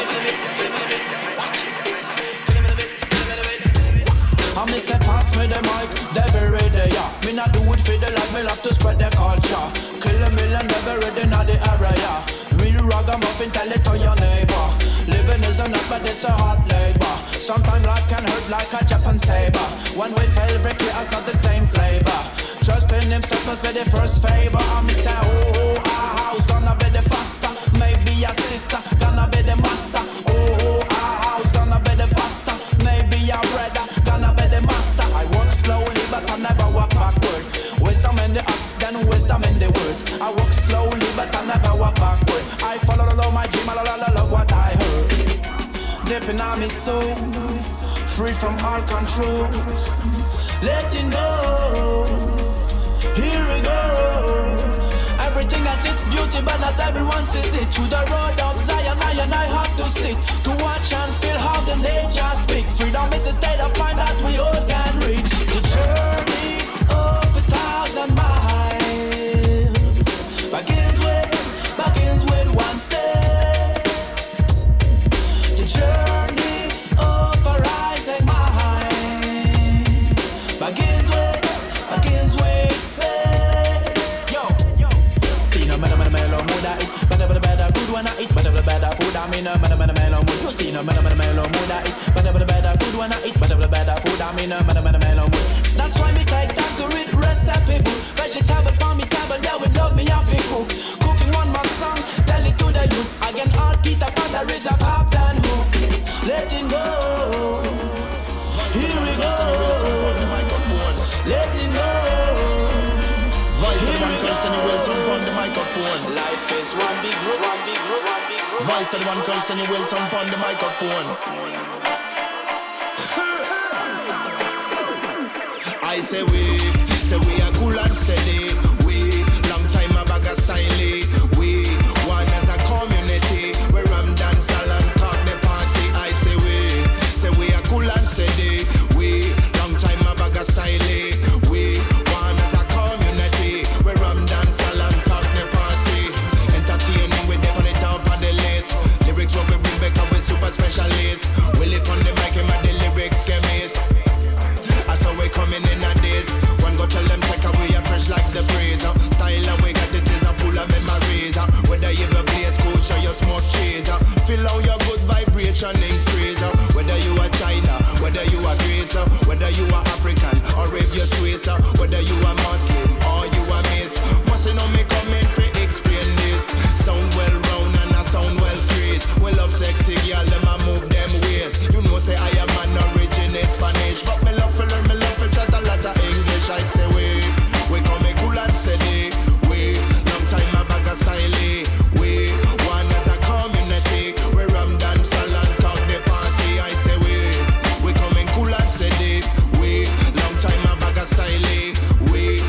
I me say pass me the mic, devil ready, yeah. Me not do it for the life, me love to spread the culture. Kill a million, devil ready in the area. Real ragamuffin, tell it to your neighbor. Living is a nut, but it's a hard labor. Sometimes life can hurt like a Japan saber. When we fail, victory has not the same flavor. Trust in himself must be the first favor. I me say, oh, who's gonna be the faster? Maybe a sister, gonna be the master. Oh, who's gonna be the faster? Maybe a brother, gonna be the master. I walk slowly, but I never walk backward. Wisdom in the act, then wisdom in the words. I walk slowly, but I never walk backward. I follow my dream, I love what I heard. Deep in my soul, free from all control. Letting go, here we go. Everything that it's beauty, but not everyone sees it. Through the road of Zion, I have to sit to watch and feel how the nature speak. Freedom is a state of mind that we all can reach. The journey of 1,000 miles begins with one step. The journey of a rising mind begins with faith. Yo, Tina, mellow mood I eat, better food when I eat, better food I mean, mellow mood. You see no mellow mood I eat, better food when I eat, better food I mean, mellow mood. That's why me take time to read recipe book. Vegetable on me table, yeah, we love me have to cook. Cooking one more song, tell it to the youth. Again, all Peter Pan, there is a captain hook. Letting go, here we go. Letting go. Voice of the one curse and he will jump on the microphone. Life is one big group, one big group, one big group. Voice of the one curse and he will jump on the microphone. I say we are cool and steady. We long time a bag of styling. We one as a community. We ram dance and talk the party. I say we are cool and steady. We long time a bag of styling. We one as a community. We ram dance and talk the party. Entertaining with them on the top of the list. Lyrics what we bring back up with super specialists. We live on the mic and the lyrics chemist. So we coming in at this. One go tell them check away a fresh like the breeze. Style and we got it is a full of memories. Whether you ever play school, show your smoke cheese. Feel how your good vibration increase. Whether you are China, whether you are Greece, whether you are African or if you're Swiss, whether you are Muslim or you are Miss. Must you know me coming for explain this. Sound well round and I sound well crazy. We love sexy girl, them a move them ways. You know say I am an origin in Spanish, but me love to learn. Me love to chat a lot of English. I say we coming cool and steady. We long time a bag of style. We one as a community. We ram dance and talk the party. I say we coming cool and steady. We long time a bag of style. We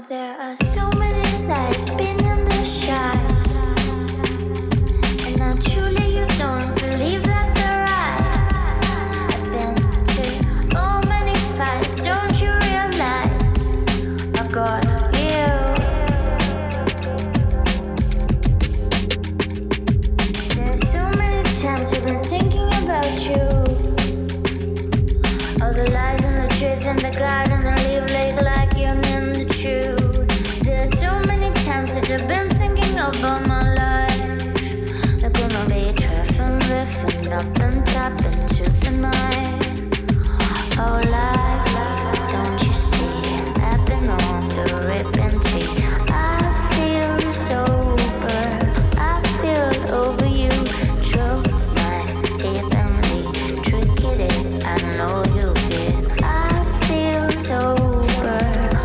There are so many lights spinning the skies, and naturally you don't believe that they're eyes. I've been to oh many fights, don't you realize I got you? There's so many times I've been thinking about you, all the lies and the truth and the God and the leave like you're in the truth. There's so many times that I've been thinking about my life. They're gonna be treffing, riffing up and tapping to the night. Oh, life, don't you see? I've been on the ripping tree. I feel sober, I feel over you. Drove my heavenly trick it, I know you did. I feel sober.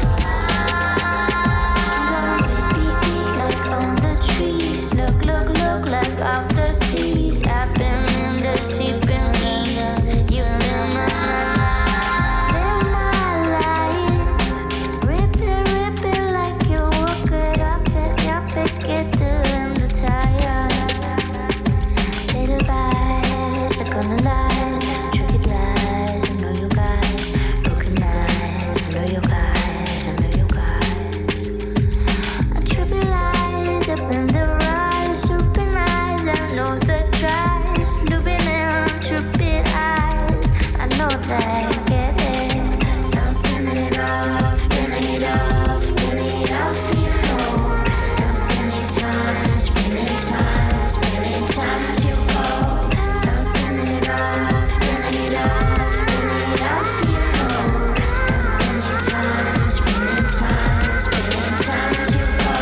Like on the trees, look like off the seas. I've been in the sleeping ease. You've been live my life. Rip it like you walk it up it, get in the tires. Little guys are gonna lie, tricky lies. I know you guys, broken eyes. I know you guys, I know you guys. Trippy lies up in the rise, swooping eyes. I know the tries, looping in trippy eyes. I know they get it. I'm spinning it off, spinning it off, spinning it off, you know. Spinning time, spinning time, spinning time to go. I'm spinning it off, spinning it off, spinning it off, you know. Spinning time, spinning time, spinning time to go.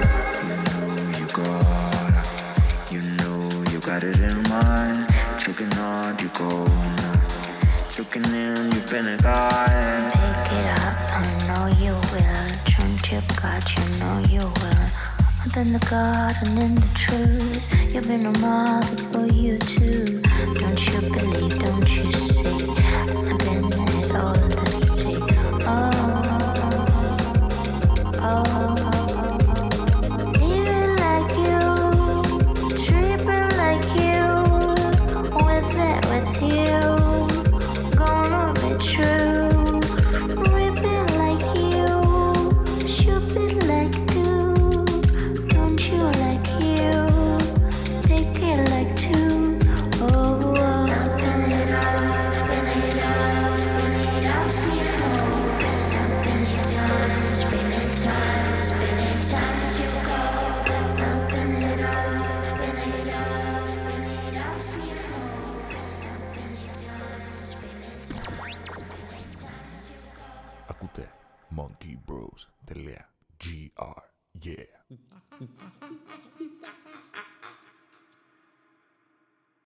You got it in mind. Choking hard, you go. Looking in, you've been a guy. Pick it up, I know you will. Drunk tip God, you know you will. Up in the garden, in the truth. You've been a mother for you too. Don't you believe, don't you see? I've been it all the sea. Living like you, tripping like you, with you, gonna be true. Rip it like you, shoot it like you, don't you like you? Take it like two. Oh, spin it off, spin it off, spin it off, you know. Spin it time, spin it time, spin it time to go. Spin it off, spin it off, spin it off, you know. Spin it time, spin it time, spin it time to go. Ακούτε monkey bros.gr. Yeah.